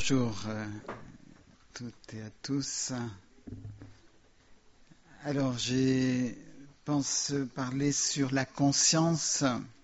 Bonjour toutes et à tous. Alors, je pense parler sur la conscience.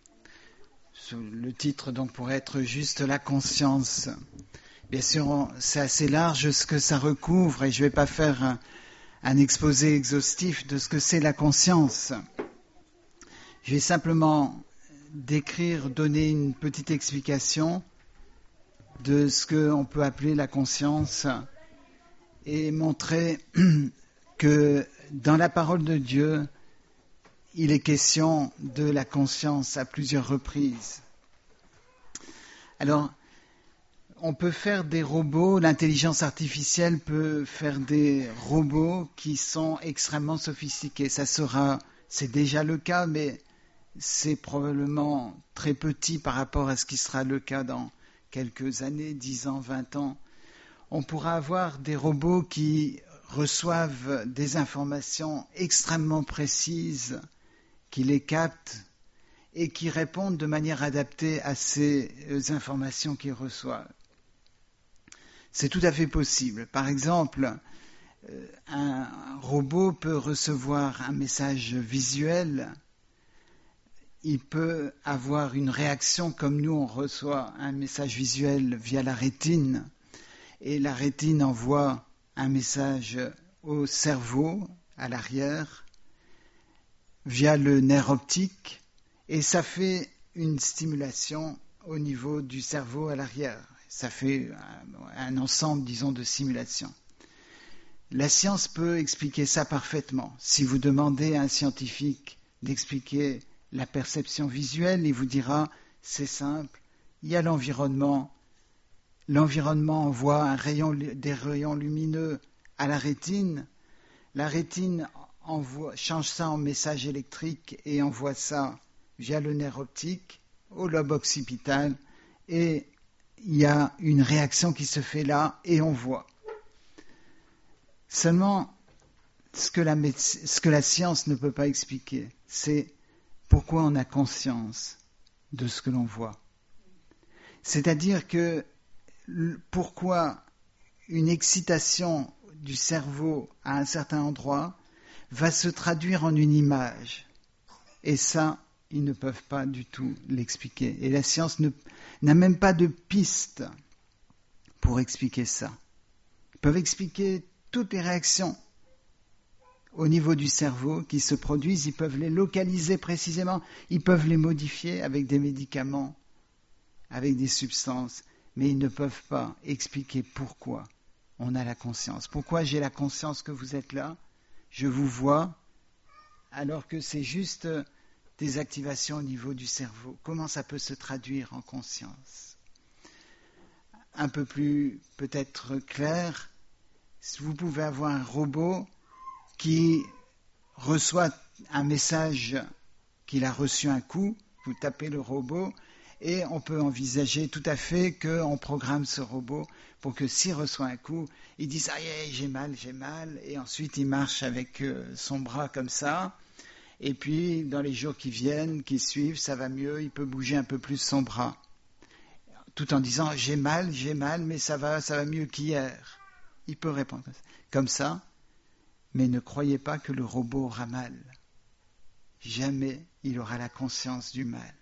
Le titre donc pourrait être juste la conscience. Bien sûr, c'est assez large ce que ça recouvre et je ne vais pas faire un exposé exhaustif de ce que c'est la conscience. Je vais simplement donner une petite explication de ce qu'on peut appeler la conscience et montrer que dans la parole de Dieu, il est question de la conscience à plusieurs reprises. Alors, on peut faire des robots, l'intelligence artificielle peut faire des robots qui sont extrêmement sophistiqués. C'est déjà le cas, mais c'est probablement très petit par rapport à ce qui sera le cas dans quelques années, 10 ans, 20 ans. On pourra avoir des robots qui reçoivent des informations extrêmement précises, qui les captent et qui répondent de manière adaptée à ces informations qu'ils reçoivent. C'est tout à fait possible. Par exemple, un robot peut recevoir un message visuel. Il peut avoir une réaction comme nous, on reçoit un message visuel via la rétine et la rétine envoie un message au cerveau, à l'arrière, via le nerf optique et ça fait une stimulation au niveau du cerveau à l'arrière. Ça fait un ensemble, disons, de simulations. La science peut expliquer ça parfaitement. Si vous demandez à un scientifique d'expliquer la perception visuelle, il vous dira, c'est simple, il y a l'environnement. L'environnement envoie des rayons lumineux à la rétine change ça en message électrique et envoie ça via le nerf optique au lobe occipital et il y a une réaction qui se fait là et on voit. Seulement, ce que la science ne peut pas expliquer, c'est pourquoi on a conscience de ce que l'on voit. C'est-à-dire que pourquoi une excitation du cerveau à un certain endroit va se traduire en une image. Et ça, ils ne peuvent pas du tout l'expliquer. Et la science n'a même pas de piste pour expliquer ça. Ils peuvent expliquer toutes les réactions au niveau du cerveau qui se produisent, ils peuvent les localiser précisément, ils peuvent les modifier avec des médicaments, avec des substances, mais ils ne peuvent pas expliquer pourquoi on a la conscience. Pourquoi j'ai la conscience que vous êtes là, je vous vois, alors que c'est juste des activations au niveau du cerveau. Comment ça peut se traduire en conscience ? Un peu plus peut-être clair, vous pouvez avoir un robot qui reçoit un message qu'il a reçu un coup, vous tapez le robot, et on peut envisager tout à fait qu'on programme ce robot pour que s'il reçoit un coup, il dise « Ah, j'ai mal », et ensuite il marche avec son bras comme ça, et puis dans les jours qui viennent, qui suivent, ça va mieux, il peut bouger un peu plus son bras, tout en disant « J'ai mal, mais ça va mieux qu'hier ». Il peut répondre comme ça, mais ne croyez pas que le robot aura mal. Jamais il aura la conscience du mal.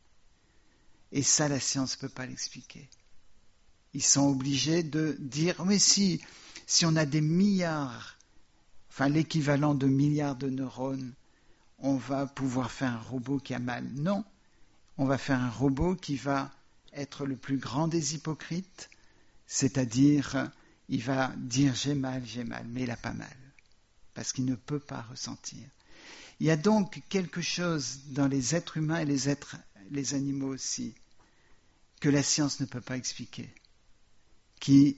Et ça, la science ne peut pas l'expliquer. Ils sont obligés de dire, mais si on a des milliards, enfin l'équivalent de milliards de neurones, on va pouvoir faire un robot qui a mal. Non, on va faire un robot qui va être le plus grand des hypocrites, c'est-à-dire, il va dire j'ai mal, mais il n'a pas mal, parce qu'il ne peut pas ressentir. Il y a donc quelque chose dans les êtres humains et les animaux aussi, que la science ne peut pas expliquer, qui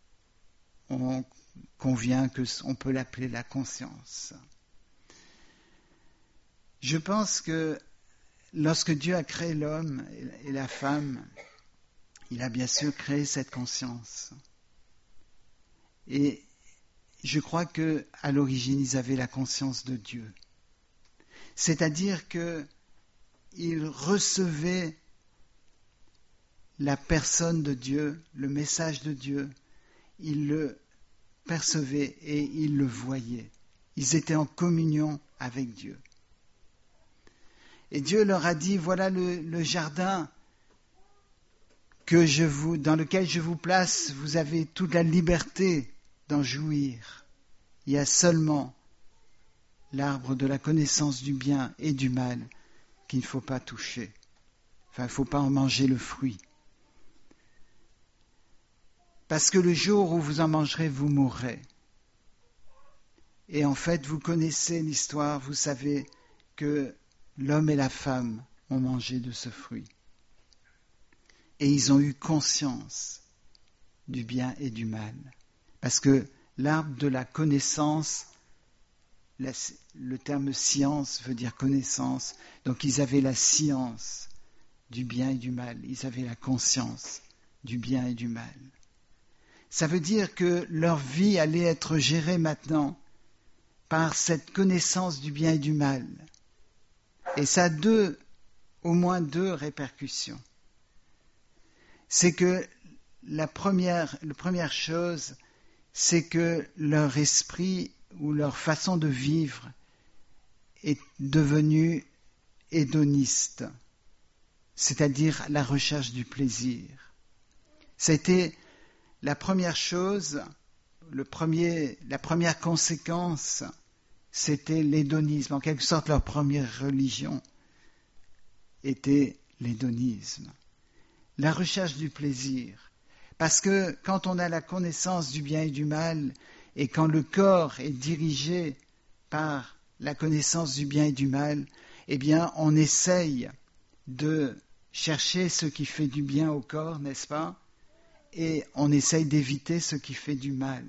on convient qu'on peut l'appeler la conscience. Je pense que lorsque Dieu a créé l'homme et la femme, il a bien sûr créé cette conscience. Et je crois qu'à l'origine, ils avaient la conscience de Dieu. C'est-à-dire qu'ils recevaient la personne de Dieu, le message de Dieu, ils le percevaient et ils le voyaient. Ils étaient en communion avec Dieu. Et Dieu leur a dit, voilà le jardin dans lequel je vous place, vous avez toute la liberté d'en jouir. Il y a seulement l'arbre de la connaissance du bien et du mal qu'il ne faut pas toucher. Enfin, il ne faut pas en manger le fruit. Parce que le jour où vous en mangerez, vous mourrez. Et en fait, vous connaissez l'histoire, vous savez que l'homme et la femme ont mangé de ce fruit. Et ils ont eu conscience du bien et du mal. Parce que l'arbre de la connaissance, le terme science veut dire connaissance, donc ils avaient la science du bien et du mal, ils avaient la conscience du bien et du mal. Ça veut dire que leur vie allait être gérée maintenant par cette connaissance du bien et du mal. Et ça a au moins deux répercussions. C'est que la première chose, c'est que leur esprit ou leur façon de vivre est devenue hédoniste, c'est-à-dire la recherche du plaisir. C'était la première chose, la première conséquence, c'était l'hédonisme. En quelque sorte, leur première religion était l'hédonisme. La recherche du plaisir. Parce que quand on a la connaissance du bien et du mal, et quand le corps est dirigé par la connaissance du bien et du mal, eh bien, on essaye de chercher ce qui fait du bien au corps, n'est-ce pas ? Et on essaye d'éviter ce qui fait du mal.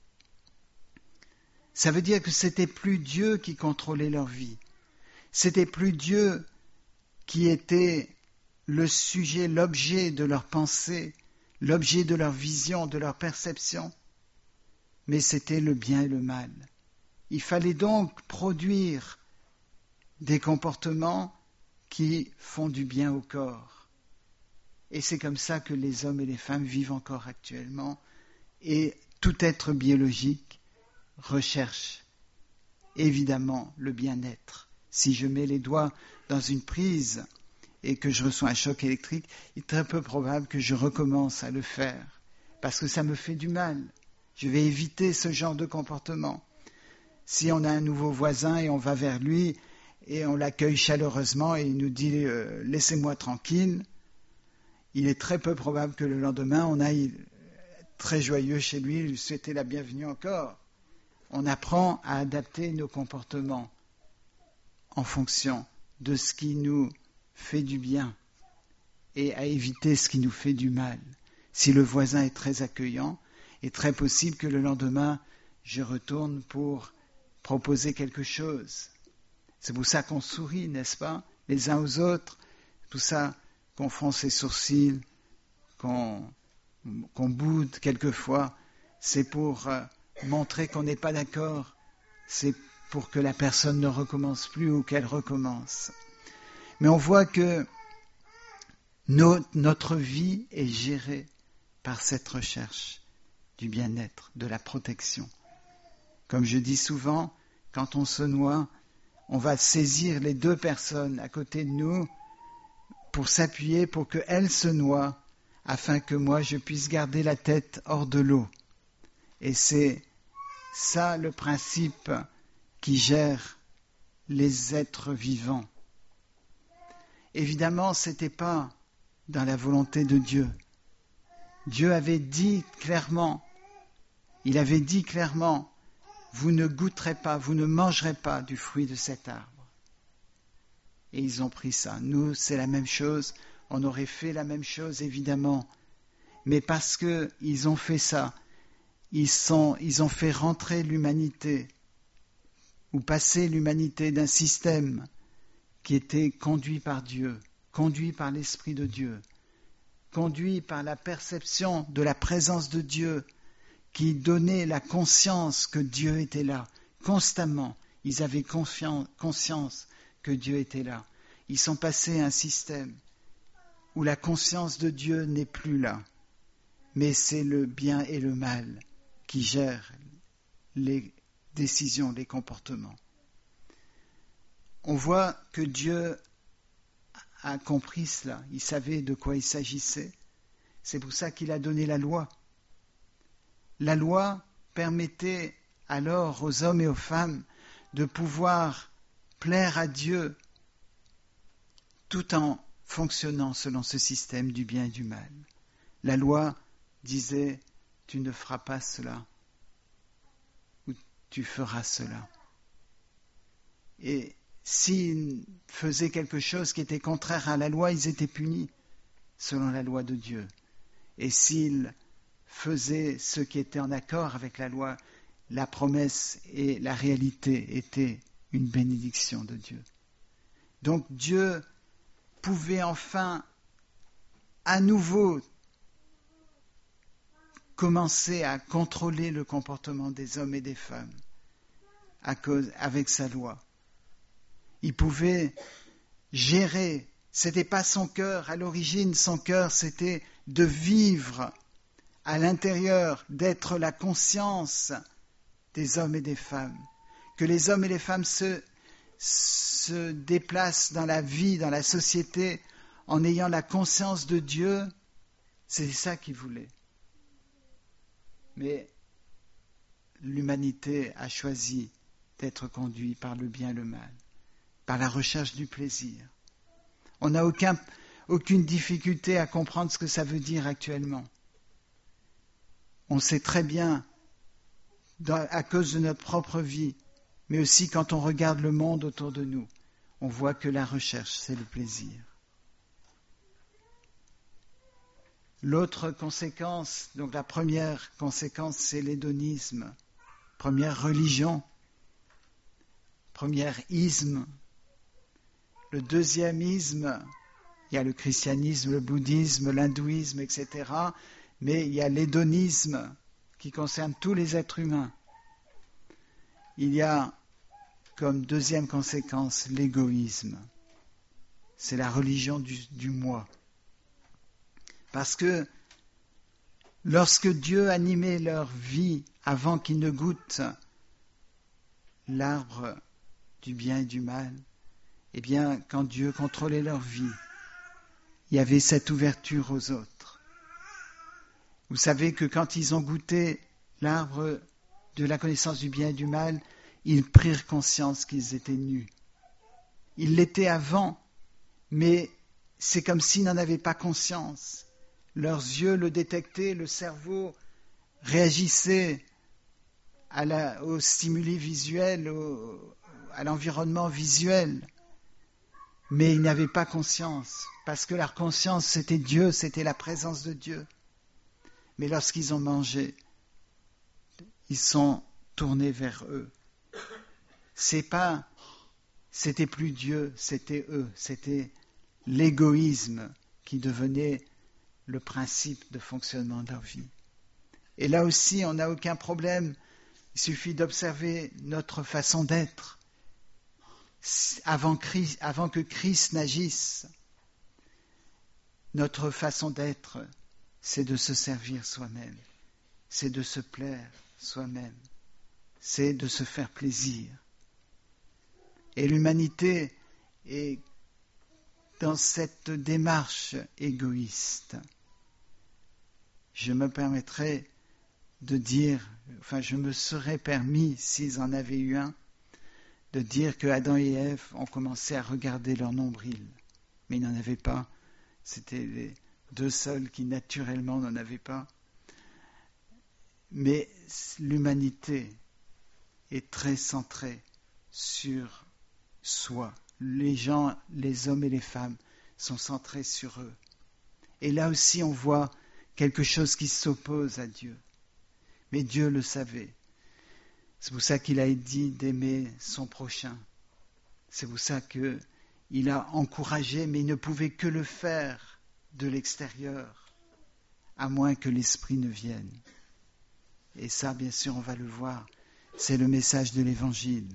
Ça veut dire que c'était plus Dieu qui contrôlait leur vie. C'était plus Dieu qui était le sujet, l'objet de leur pensée, l'objet de leur vision, de leur perception, mais c'était le bien et le mal. Il fallait donc produire des comportements qui font du bien au corps. Et c'est comme ça que les hommes et les femmes vivent encore actuellement, et tout être biologique recherche évidemment le bien-être. Si je mets les doigts dans une prise et que je reçois un choc électrique, il est très peu probable que je recommence à le faire, parce que ça me fait du mal. Je vais éviter ce genre de comportement. Si on a un nouveau voisin et on va vers lui et on l'accueille chaleureusement et il nous dit « laissez-moi tranquille », il est très peu probable que le lendemain on aille très joyeux chez lui lui souhaiter la bienvenue encore. On apprend à adapter nos comportements en fonction de ce qui nous fait du bien et à éviter ce qui nous fait du mal. Si le voisin est très accueillant, il est très possible que le lendemain, je retourne pour proposer quelque chose. C'est pour ça qu'on sourit, n'est-ce pas, les uns aux autres, tout ça, qu'on fronce ses sourcils, qu'on boude quelquefois, c'est pour montrer qu'on n'est pas d'accord, c'est pour que la personne ne recommence plus ou qu'elle recommence. Mais on voit que notre vie est gérée par cette recherche du bien-être, de la protection. Comme je dis souvent, quand on se noie, on va saisir les deux personnes à côté de nous pour s'appuyer pour qu'elles se noient, afin que moi je puisse garder la tête hors de l'eau. Et c'est ça le principe qui gère les êtres vivants. Évidemment, ce n'était pas dans la volonté de Dieu. Dieu avait dit clairement, vous ne goûterez pas, vous ne mangerez pas du fruit de cet arbre. Et ils ont pris ça. Nous, c'est la même chose. On aurait fait la même chose, évidemment. Mais parce qu'ils ont fait ça, ils ont fait rentrer l'humanité, ou passer l'humanité d'un système qui était conduit par Dieu, conduit par l'Esprit de Dieu, conduit par la perception de la présence de Dieu, qui donnait la conscience que Dieu était là, constamment. Ils avaient conscience que Dieu était là. Ils sont passés à un système où la conscience de Dieu n'est plus là, mais c'est le bien et le mal qui gèrent les décisions, les comportements. On voit que Dieu a compris cela, il savait de quoi il s'agissait. C'est pour ça qu'il a donné la loi. La loi permettait alors aux hommes et aux femmes de pouvoir plaire à Dieu tout en fonctionnant selon ce système du bien et du mal. La loi disait « tu ne feras pas cela » ou « tu feras cela ». Et s'ils faisaient quelque chose qui était contraire à la loi, ils étaient punis selon la loi de Dieu. Et s'ils faisaient ce qui était en accord avec la loi, la promesse et la réalité étaient une bénédiction de Dieu. Donc Dieu pouvait enfin à nouveau commencer à contrôler le comportement des hommes et des femmes avec sa loi. Il pouvait gérer, c'était pas son cœur, à l'origine son cœur c'était de vivre à l'intérieur, d'être la conscience des hommes et des femmes, que les hommes et les femmes se déplacent dans la vie, dans la société, en ayant la conscience de Dieu, c'est ça qu'il voulait. Mais l'humanité a choisi d'être conduite par le bien et le mal, par la recherche du plaisir. On n'a aucune difficulté à comprendre ce que ça veut dire actuellement. On sait très bien, à cause de notre propre vie, mais aussi quand on regarde le monde autour de nous, on voit que la recherche, c'est le plaisir. L'autre conséquence, donc la première conséquence, c'est l'hédonisme, première religion, premier isme. Le deuxième isme, il y a le christianisme, le bouddhisme, l'hindouisme, etc. Mais il y a l'hédonisme qui concerne tous les êtres humains. Il y a comme deuxième conséquence l'égoïsme. C'est la religion du moi. Parce que lorsque Dieu animait leur vie avant qu'ils ne goûtent l'arbre du bien et du mal, eh bien, quand Dieu contrôlait leur vie, il y avait cette ouverture aux autres. Vous savez que quand ils ont goûté l'arbre de la connaissance du bien et du mal, ils prirent conscience qu'ils étaient nus. Ils l'étaient avant, mais c'est comme s'ils n'en avaient pas conscience. Leurs yeux le détectaient, le cerveau réagissait aux stimuli visuels, à l'environnement visuel. Mais ils n'avaient pas conscience, parce que leur conscience, c'était Dieu, c'était la présence de Dieu. Mais lorsqu'ils ont mangé, ils sont tournés vers eux. C'était plus Dieu, c'était eux, c'était l'égoïsme qui devenait le principe de fonctionnement de leur vie. Et là aussi, on n'a aucun problème, il suffit d'observer notre façon d'être avant que Christ n'agisse. Notre façon d'être, c'est de se servir soi-même, c'est de se plaire soi-même, c'est de se faire plaisir. Et l'humanité est dans cette démarche égoïste. Je me permettrais de dire, je me serais permis, s'ils en avaient eu un, de dire que Adam et Ève ont commencé à regarder leur nombril. Mais ils n'en avaient pas. C'était les deux seuls qui naturellement n'en avaient pas. Mais l'humanité est très centrée sur soi. Les gens, les hommes et les femmes sont centrés sur eux. Et là aussi, on voit quelque chose qui s'oppose à Dieu. Mais Dieu le savait. C'est pour ça qu'il a dit d'aimer son prochain. C'est pour ça qu'il a encouragé, mais il ne pouvait que le faire de l'extérieur, à moins que l'Esprit ne vienne. Et ça, bien sûr, on va le voir, c'est le message de l'Évangile.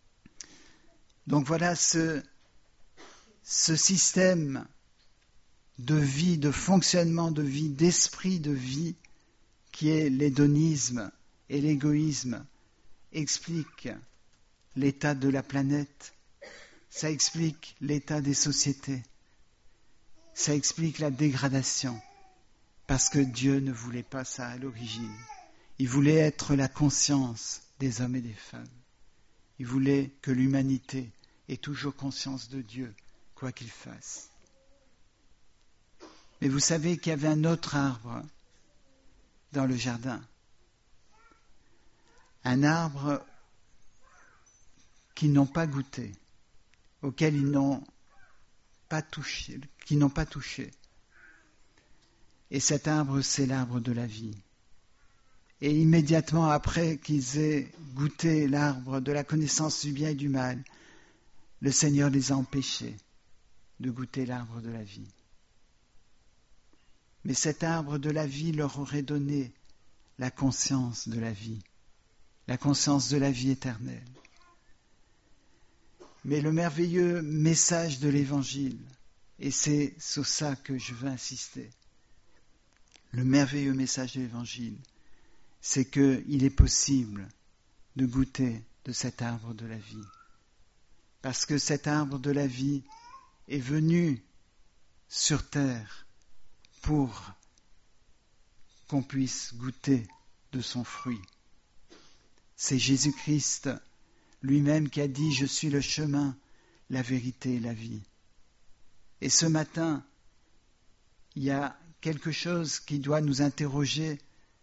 Donc voilà ce système de vie, de fonctionnement de vie, d'esprit de vie, qui est l'hédonisme et l'égoïsme, explique l'état de la planète, ça explique l'état des sociétés, ça explique la dégradation, parce que Dieu ne voulait pas ça à l'origine. Il voulait être la conscience des hommes et des femmes. Il voulait que l'humanité ait toujours conscience de Dieu, quoi qu'il fasse. Mais vous savez qu'il y avait un autre arbre dans le jardin. Un arbre qu'ils n'ont pas goûté, auquel ils n'ont pas touché, qu'ils n'ont pas touché. Et cet arbre, c'est l'arbre de la vie. Et immédiatement après qu'ils aient goûté l'arbre de la connaissance du bien et du mal, le Seigneur les a empêchés de goûter l'arbre de la vie. Mais cet arbre de la vie leur aurait donné la conscience de la vie éternelle. Mais le merveilleux message de l'Évangile, et c'est sur ça que je veux insister, le merveilleux message de l'Évangile, c'est qu'il est possible de goûter de cet arbre de la vie. Parce que cet arbre de la vie est venu sur terre pour qu'on puisse goûter de son fruit. C'est Jésus-Christ lui-même qui a dit « Je suis le chemin, la vérité et la vie ». Et ce matin, il y a quelque chose qui doit nous interroger.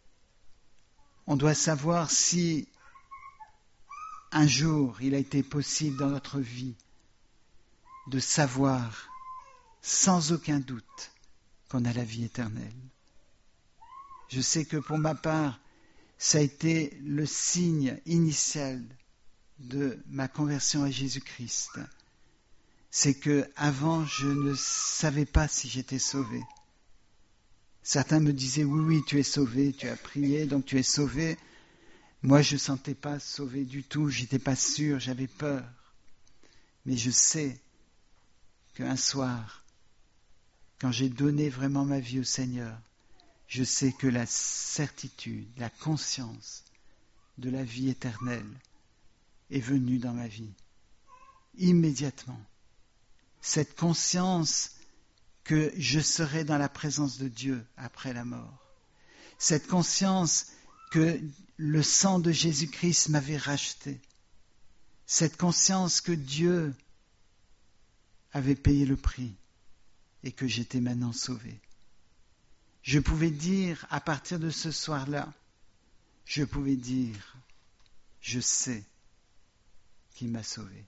On doit savoir si un jour il a été possible dans notre vie de savoir sans aucun doute qu'on a la vie éternelle. Je sais que pour ma part, ça a été le signe initial de ma conversion à Jésus-Christ. C'est que avant, je ne savais pas si j'étais sauvé. Certains me disaient, oui, tu es sauvé, tu as prié, donc tu es sauvé. Moi, je ne sentais pas sauvé du tout, j'étais pas sûr, j'avais peur. Mais je sais qu'un soir, quand j'ai donné vraiment ma vie au Seigneur, je sais que la certitude, la conscience de la vie éternelle est venue dans ma vie, immédiatement. Cette conscience que je serai dans la présence de Dieu après la mort. Cette conscience que le sang de Jésus-Christ m'avait racheté. Cette conscience que Dieu avait payé le prix et que j'étais maintenant sauvé. Je pouvais dire, à partir de ce soir-là, je pouvais dire, je sais qui m'a sauvé.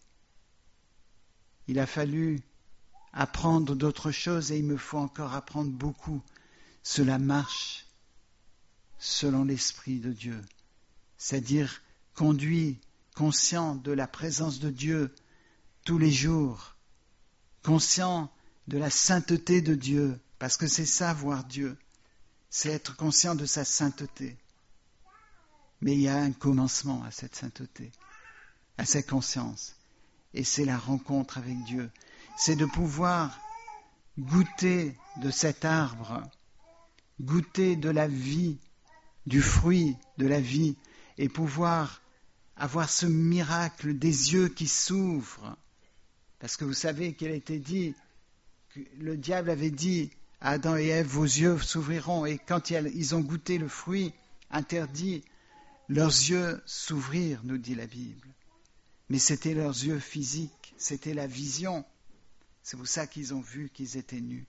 Il a fallu apprendre d'autres choses et il me faut encore apprendre beaucoup. Cela marche selon l'Esprit de Dieu, c'est-à-dire conduit, conscient de la présence de Dieu tous les jours, conscient de la sainteté de Dieu, parce que c'est ça, voir Dieu, c'est être conscient de sa sainteté. Mais il y a un commencement à cette sainteté, à cette conscience, et c'est la rencontre avec Dieu. C'est de pouvoir goûter de cet arbre, goûter de la vie, du fruit de la vie, et pouvoir avoir ce miracle des yeux qui s'ouvrent. Parce que vous savez qu'il a été dit, que le diable avait dit à Adam et Ève, vos yeux s'ouvriront, et quand ils ont goûté le fruit interdit, leurs yeux s'ouvrirent, nous dit la Bible. Mais c'était leurs yeux physiques, c'était la vision. C'est pour ça qu'ils ont vu qu'ils étaient nus.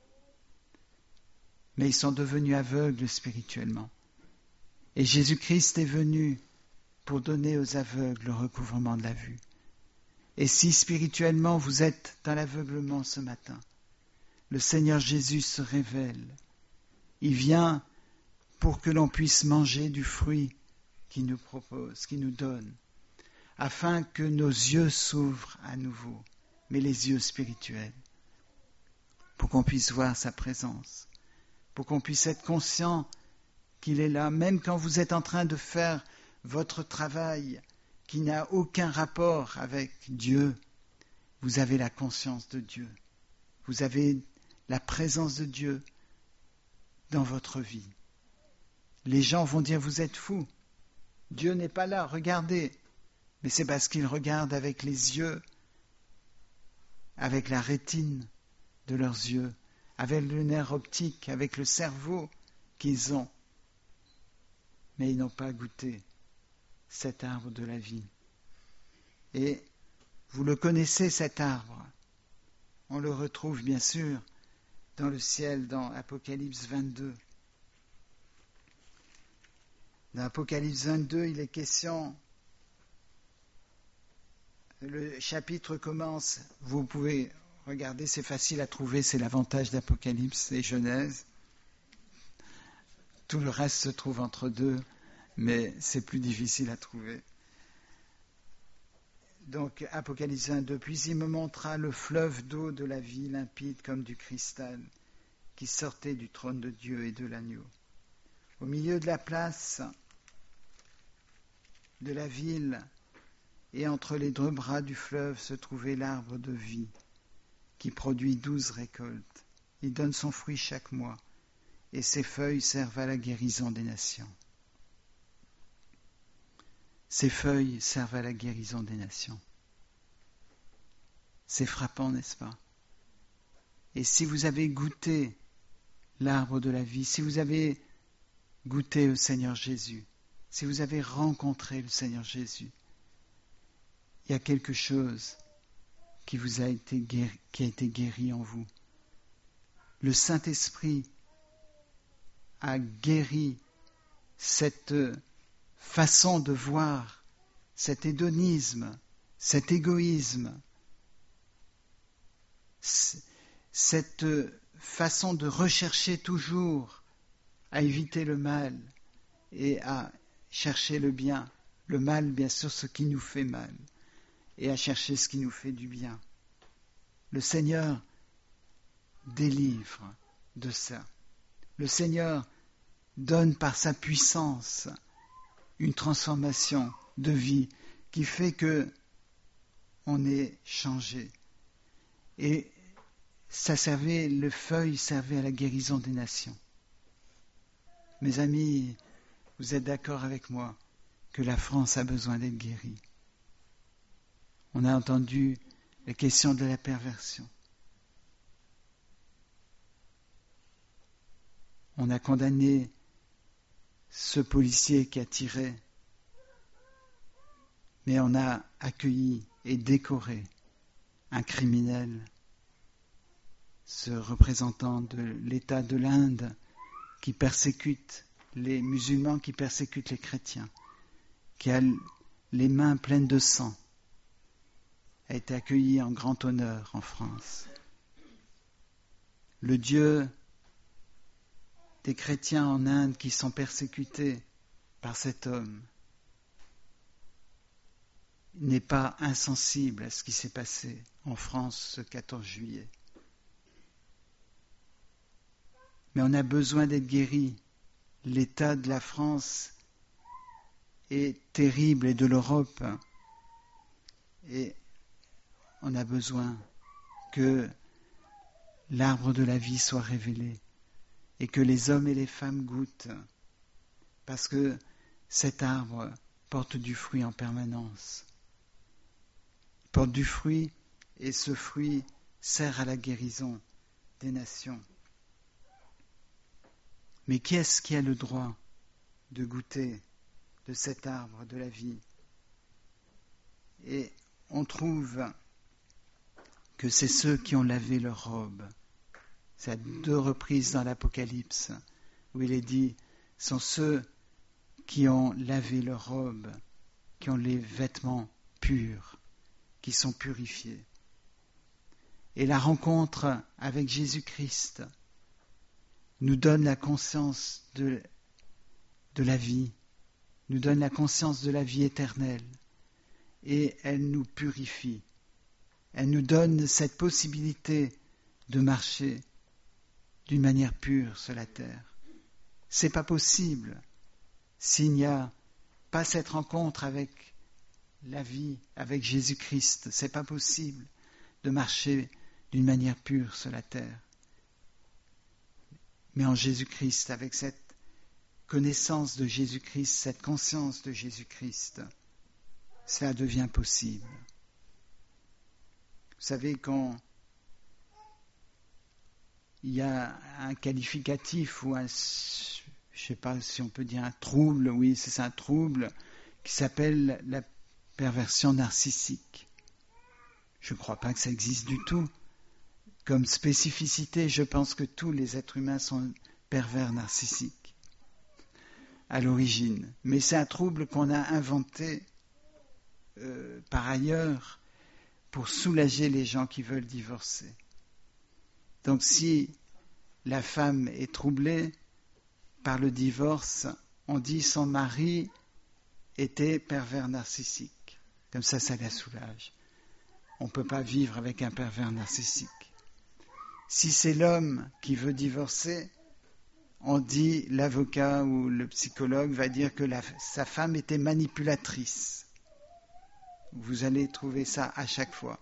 Mais ils sont devenus aveugles spirituellement. Et Jésus-Christ est venu pour donner aux aveugles le recouvrement de la vue. Et si spirituellement vous êtes dans l'aveuglement ce matin, le Seigneur Jésus se révèle. Il vient pour que l'on puisse manger du fruit qu'il nous propose, qu'il nous donne, afin que nos yeux s'ouvrent à nouveau, mais les yeux spirituels, pour qu'on puisse voir sa présence, pour qu'on puisse être conscient qu'il est là, même quand vous êtes en train de faire votre travail qui n'a aucun rapport avec Dieu, vous avez la conscience de Dieu. Vous avez la présence de Dieu dans votre vie. Les gens vont dire, vous êtes fous, Dieu n'est pas là, regardez. Mais c'est parce qu'ils regardent avec les yeux, avec la rétine de leurs yeux, avec le nerf optique, avec le cerveau qu'ils ont. Mais ils n'ont pas goûté cet arbre de la vie. Et vous le connaissez, cet arbre. On le retrouve bien sûr dans le ciel, dans Apocalypse 22. Dans Apocalypse 22, il est question, le chapitre commence, vous pouvez regarder, c'est facile à trouver, c'est l'avantage d'Apocalypse et Genèse. Tout le reste se trouve entre deux, mais c'est plus difficile à trouver. Donc, Apocalypse 22, puis il me montra le fleuve d'eau de la vie limpide comme du cristal, qui sortait du trône de Dieu et de l'agneau. Au milieu de la place de la ville et entre les deux bras du fleuve se trouvait l'arbre de vie, qui produit 12 récoltes. Il donne son fruit chaque mois, et ses feuilles servent à la guérison des nations. Ses feuilles servent à la guérison des nations. C'est frappant, n'est-ce pas? Et si vous avez goûté l'arbre de la vie, si vous avez goûté au Seigneur Jésus, si vous avez rencontré le Seigneur Jésus, il y a quelque chose qui vous a été guéri, qui a été guéri en vous. Le Saint-Esprit a guéri cette façon de voir, cet hédonisme, cet égoïsme, cette façon de rechercher toujours à éviter le mal et à chercher le bien. Le mal, bien sûr, ce qui nous fait mal, et à chercher ce qui nous fait du bien. Le Seigneur délivre de ça. Le Seigneur donne par sa puissance une transformation de vie qui fait que on est changé. Et ça servait, le feuille servait à la guérison des nations. Mes amis, vous êtes d'accord avec moi que la France a besoin d'être guérie. On a entendu la question de la perversion. On a condamné ce policier qui a tiré, mais on a accueilli et décoré un criminel, ce représentant de l'État de l'Inde qui persécute les musulmans, qui persécute les chrétiens, qui a les mains pleines de sang, a été accueilli en grand honneur en France. Le Dieu des chrétiens en Inde qui sont persécutés par cet homme n'est pas insensible à ce qui s'est passé en France ce 14 juillet. Mais on a besoin d'être guéri. L'état de la France est terrible et de l'Europe. Et on a besoin que l'arbre de la vie soit révélé et que les hommes et les femmes goûtent, parce que cet arbre porte du fruit en permanence. Il porte du fruit et ce fruit sert à la guérison des nations. Mais qui est-ce qui a le droit de goûter de cet arbre de la vie? Et on trouve que c'est ceux qui ont lavé leurs robes. C'est à 2 reprises dans l'Apocalypse où il est dit, sont ceux qui ont lavé leurs robes, qui ont les vêtements purs, qui sont purifiés. Et la rencontre avec Jésus-Christ nous donne la conscience de la vie, nous donne la conscience de la vie éternelle, et elle nous purifie. Elle nous donne cette possibilité de marcher d'une manière pure sur la terre. C'est pas possible s'il n'y a pas cette rencontre avec la vie, avec Jésus-Christ. C'est pas possible de marcher d'une manière pure sur la terre. Mais en Jésus-Christ, avec cette connaissance de Jésus-Christ, cette conscience de Jésus-Christ, cela devient possible. Vous savez, quand il y a un qualificatif ou un, je ne sais pas si on peut dire un trouble, oui, c'est un trouble, qui s'appelle la perversion narcissique. Je ne crois pas que ça existe du tout. Comme spécificité, je pense que tous les êtres humains sont pervers narcissiques à l'origine. Mais c'est un trouble qu'on a inventé par ailleurs pour soulager les gens qui veulent divorcer. Donc si la femme est troublée par le divorce, on dit son mari était pervers narcissique. Comme ça la soulage. On ne peut pas vivre avec un pervers narcissique. Si c'est l'homme qui veut divorcer, on dit, l'avocat ou le psychologue va dire que sa femme était manipulatrice. Vous allez trouver ça à chaque fois.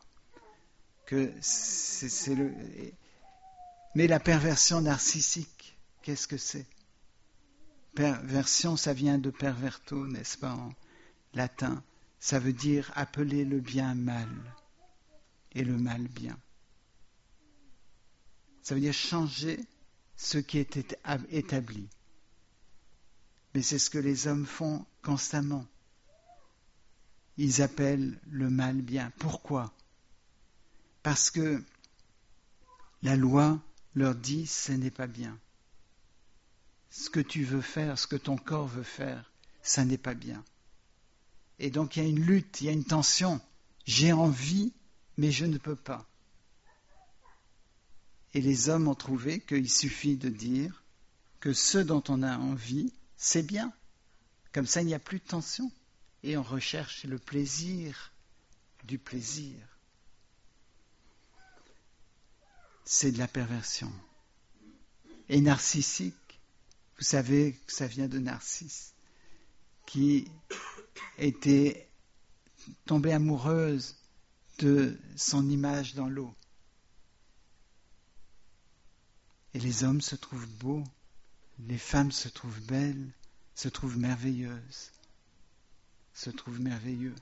Mais la perversion narcissique, qu'est-ce que c'est ? Perversion, ça vient de perverto, n'est-ce pas, en latin. Ça veut dire appeler le bien mal et le mal bien. Ça veut dire changer ce qui est établi. Mais c'est ce que les hommes font constamment. Ils appellent le mal bien. Pourquoi ? Parce que la loi leur dit ce n'est pas bien. Ce que tu veux faire, ce que ton corps veut faire, ça n'est pas bien. Et donc il y a une lutte, il y a une tension. J'ai envie, mais je ne peux pas. Et les hommes ont trouvé qu'il suffit de dire que ce dont on a envie, c'est bien. Comme ça, il n'y a plus de tension. Et on recherche le plaisir du plaisir. C'est de la perversion. Et narcissique, vous savez que ça vient de Narcisse, qui était tombée amoureuse de son image dans l'eau. Et les hommes se trouvent beaux, les femmes se trouvent belles, se trouvent merveilleuses, se trouvent merveilleux.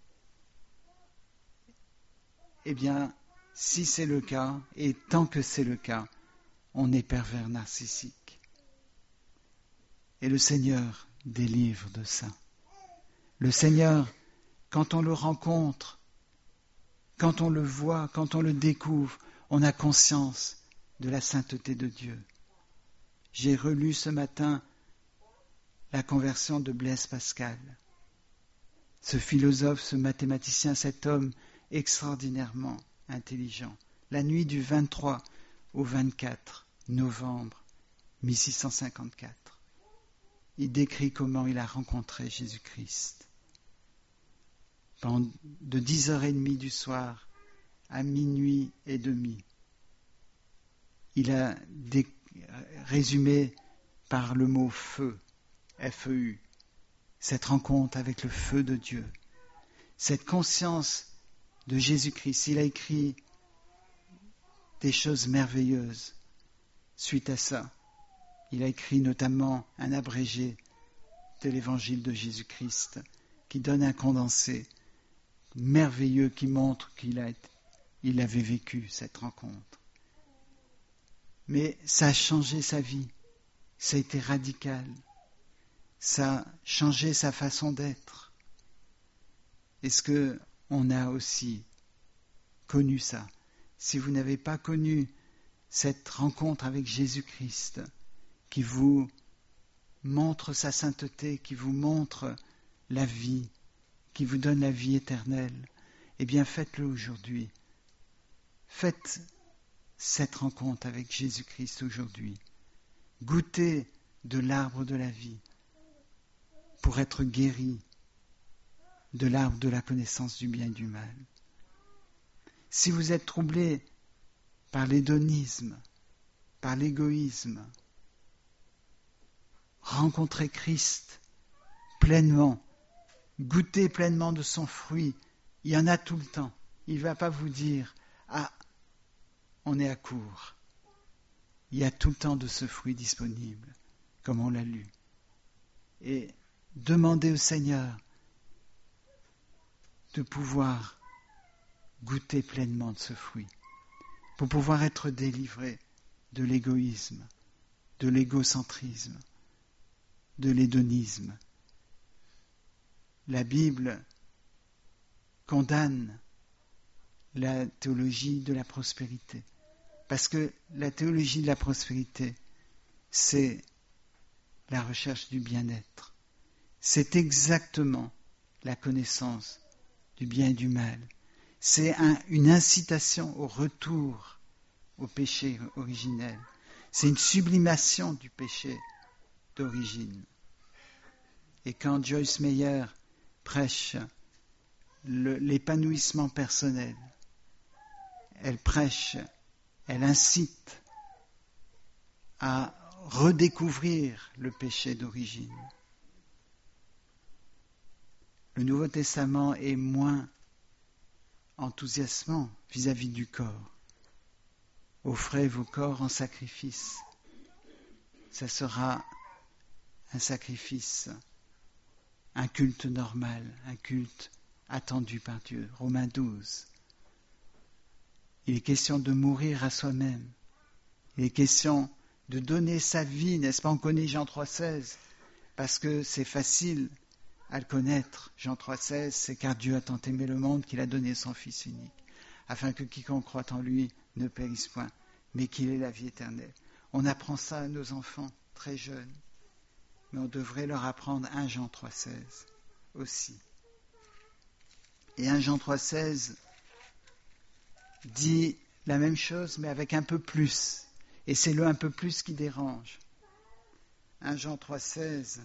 Eh bien, si c'est le cas, et tant que c'est le cas, on est pervers narcissique. Et le Seigneur délivre de ça. Le Seigneur, quand on le rencontre, quand on le voit, quand on le découvre, on a conscience de la sainteté de Dieu. J'ai relu ce matin la conversion de Blaise Pascal. Ce philosophe, ce mathématicien, cet homme extraordinairement intelligent. La nuit du 23 au 24 novembre 1654, il décrit comment il a rencontré Jésus-Christ. De 10h30 du soir à minuit et demi, il a résumé par le mot feu, F-E-U, cette rencontre avec le feu de Dieu, cette conscience de Jésus-Christ. Il a écrit des choses merveilleuses suite à ça. Il a écrit notamment un abrégé de l'évangile de Jésus-Christ qui donne un condensé merveilleux qui montre qu'il avait vécu cette rencontre. Mais ça a changé sa vie, ça a été radical, ça a changé sa façon d'être. Est-ce qu'on a aussi connu ça ? Si vous n'avez pas connu cette rencontre avec Jésus-Christ, qui vous montre sa sainteté, qui vous montre la vie, qui vous donne la vie éternelle, eh bien faites-le aujourd'hui. Faites cette rencontre avec Jésus-Christ aujourd'hui. Goûtez de l'arbre de la vie pour être guéri de l'arbre de la connaissance du bien et du mal. Si vous êtes troublé par l'hédonisme, par l'égoïsme, rencontrez Christ pleinement, goûtez pleinement de son fruit. Il y en a tout le temps. Il ne va pas vous dire « Ah, on est à court ». il y a tout le temps de ce fruit disponible, comme on l'a lu. Et demandez au Seigneur de pouvoir goûter pleinement de ce fruit, pour pouvoir être délivré de l'égoïsme, de l'égocentrisme, de l'hédonisme. La Bible condamne la théologie de la prospérité, parce que la théologie de la prospérité, c'est la recherche du bien-être. C'est exactement la connaissance du bien et du mal. C'est une incitation au retour au péché originel. C'est une sublimation du péché d'origine. Et quand Joyce Meyer prêche l'épanouissement personnel, elle prêche, elle incite à redécouvrir le péché d'origine. Le Nouveau Testament est moins enthousiasmant vis-à-vis du corps. Offrez vos corps en sacrifice. Ça sera un sacrifice, un culte normal, un culte attendu par Dieu. Romains 12. Il est question de mourir à soi-même. Il est question de donner sa vie, n'est-ce pas? On connaît Jean 3,16 parce que c'est facile à le connaître. Jean 3,16, c'est car Dieu a tant aimé le monde qu'il a donné son Fils unique, afin que quiconque croit en lui ne périsse point, mais qu'il ait la vie éternelle. On apprend ça à nos enfants très jeunes, mais on devrait leur apprendre 1 Jean 3,16 aussi. Et 1 Jean 3,16 dit la même chose, mais avec un peu plus. Et c'est le un peu plus qui dérange. 1 Jean 3,16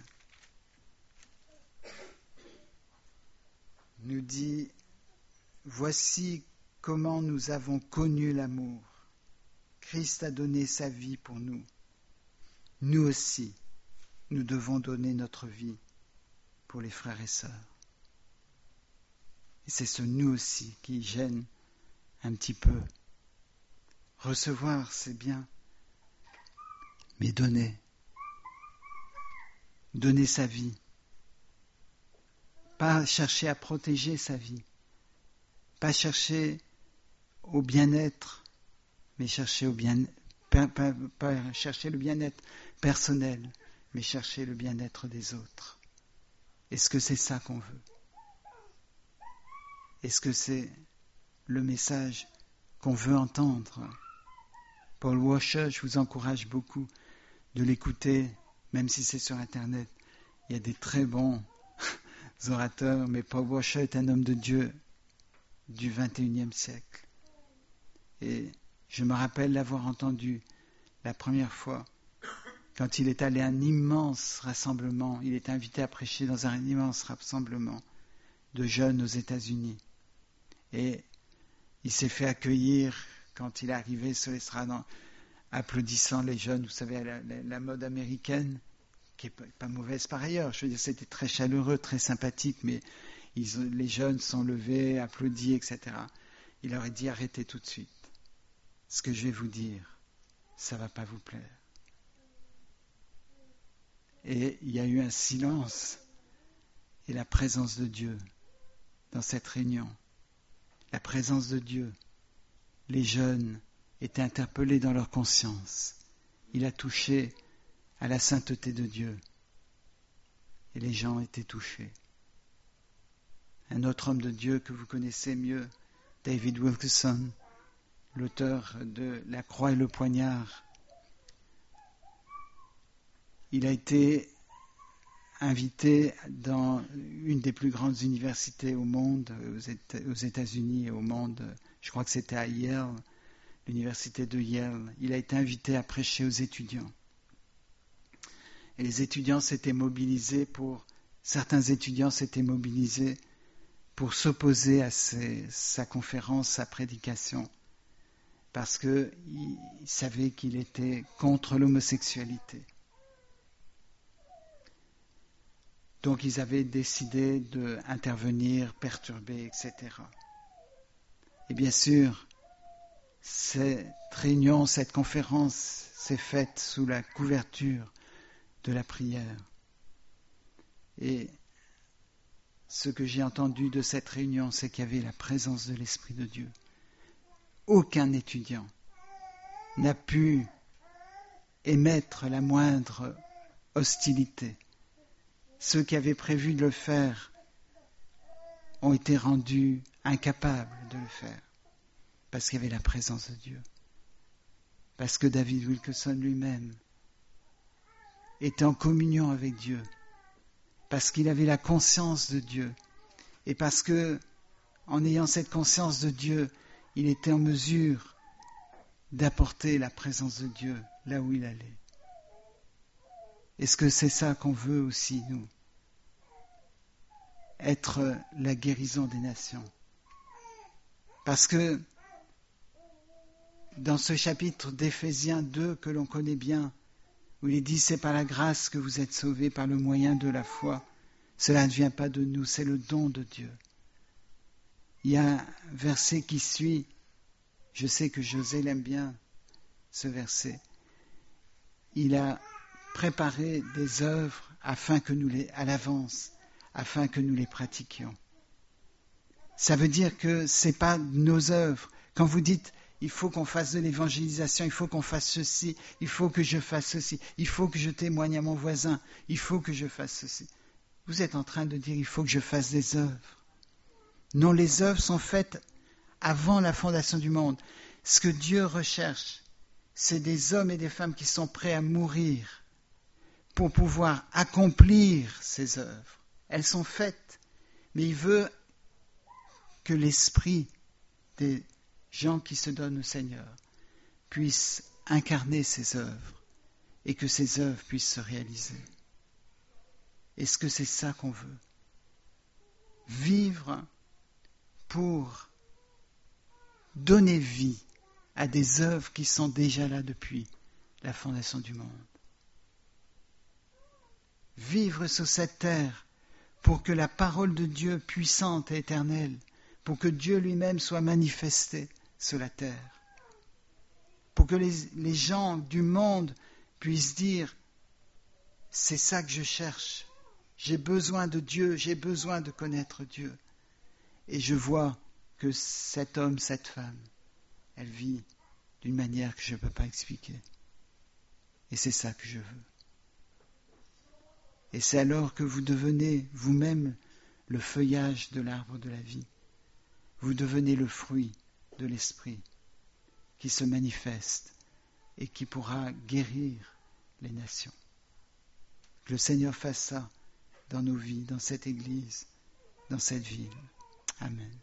nous dit « Voici comment nous avons connu l'amour. Christ a donné sa vie pour nous. Nous aussi, nous devons donner notre vie pour les frères et sœurs. » Et c'est ce « nous aussi » qui gêne un petit peu. Recevoir, c'est bien, mais donner sa vie. Pas chercher à protéger sa vie, pas chercher au bien-être, mais chercher pas chercher le bien-être personnel, mais chercher le bien-être des autres. Est-ce que c'est ça qu'on veut? Est-ce que c'est le message qu'on veut entendre? Paul Washer, je vous encourage beaucoup de l'écouter, même si c'est sur Internet. Il y a des très bons orateurs, mais Paul Washer est un homme de Dieu du XXIe siècle. Et je me rappelle l'avoir entendu la première fois quand il est allé à un immense rassemblement. Il est invité à prêcher dans un immense rassemblement de jeunes aux États-Unis. Et il s'est fait accueillir quand il est arrivé sur l'estrade en applaudissant les jeunes. Vous savez, la mode américaine, qui n'est pas mauvaise par ailleurs. Je veux dire, c'était très chaleureux, très sympathique, mais les jeunes sont levés, applaudis, etc. Il leur a dit, arrêtez tout de suite. Ce que je vais vous dire, ça ne va pas vous plaire. Et il y a eu un silence et la présence de Dieu dans cette réunion. La présence de Dieu. Les jeunes étaient interpellés dans leur conscience. Il a touché à la sainteté de Dieu. Et les gens étaient touchés. Un autre homme de Dieu que vous connaissez mieux, David Wilkerson, l'auteur de La croix et le poignard, il a été invité dans une des plus grandes universités au monde, aux États-Unis et au monde. Je crois que c'était à Yale, l'université de Yale. Il a été invité à prêcher aux étudiants. Et les étudiants s'étaient mobilisés certains étudiants s'étaient mobilisés pour s'opposer à sa conférence, sa prédication, parce qu'ils savaient qu'il était contre l'homosexualité. Donc ils avaient décidé d'intervenir, perturber, etc. Et bien sûr, cette réunion, cette conférence s'est faite sous la couverture de la prière. Et ce que j'ai entendu de cette réunion, c'est qu'il y avait la présence de l'Esprit de Dieu. Aucun étudiant n'a pu émettre la moindre hostilité. Ceux qui avaient prévu de le faire ont été rendus incapables de le faire parce qu'il y avait la présence de Dieu. Parce que David Wilkerson lui-même était en communion avec Dieu. Parce qu'il avait la conscience de Dieu. Et parce que, en ayant cette conscience de Dieu, il était en mesure d'apporter la présence de Dieu là où il allait. Est-ce que c'est ça qu'on veut aussi, nous? Être la guérison des nations. Parce que dans ce chapitre d'Éphésiens 2 que l'on connaît bien, où il est dit « C'est par la grâce que vous êtes sauvés par le moyen de la foi. Cela ne vient pas de nous, c'est le don de Dieu. » Il y a un verset qui suit, je sais que José l'aime bien, ce verset. Il a préparé des œuvres à l'avance, afin que nous les pratiquions. Ça veut dire que ce n'est pas nos œuvres. Quand vous dites il faut qu'on fasse de l'évangélisation, il faut qu'on fasse ceci, il faut que je fasse ceci, il faut que je témoigne à mon voisin, il faut que je fasse ceci. Vous êtes en train de dire il faut que je fasse des œuvres. Non, les œuvres sont faites avant la fondation du monde. Ce que Dieu recherche, c'est des hommes et des femmes qui sont prêts à mourir pour pouvoir accomplir ces œuvres. Elles sont faites, mais il veut que l'esprit des gens qui se donnent au Seigneur puisse incarner ces œuvres et que ces œuvres puissent se réaliser. Est-ce que c'est ça qu'on veut? Vivre pour donner vie à des œuvres qui sont déjà là depuis la fondation du monde. Vivre sur cette terre pour que la parole de Dieu puissante et éternelle, pour que Dieu lui-même soit manifesté sur la terre, pour que les gens du monde puissent dire « C'est ça que je cherche, j'ai besoin de Dieu, j'ai besoin de connaître Dieu. » Et je vois que cet homme, cette femme, elle vit d'une manière que je ne peux pas expliquer. Et c'est ça que je veux. Et c'est alors que vous devenez vous-même le feuillage de l'arbre de la vie. Vous devenez le fruit de l'esprit qui se manifeste et qui pourra guérir les nations. Que le Seigneur fasse ça dans nos vies, dans cette Église, dans cette ville. Amen.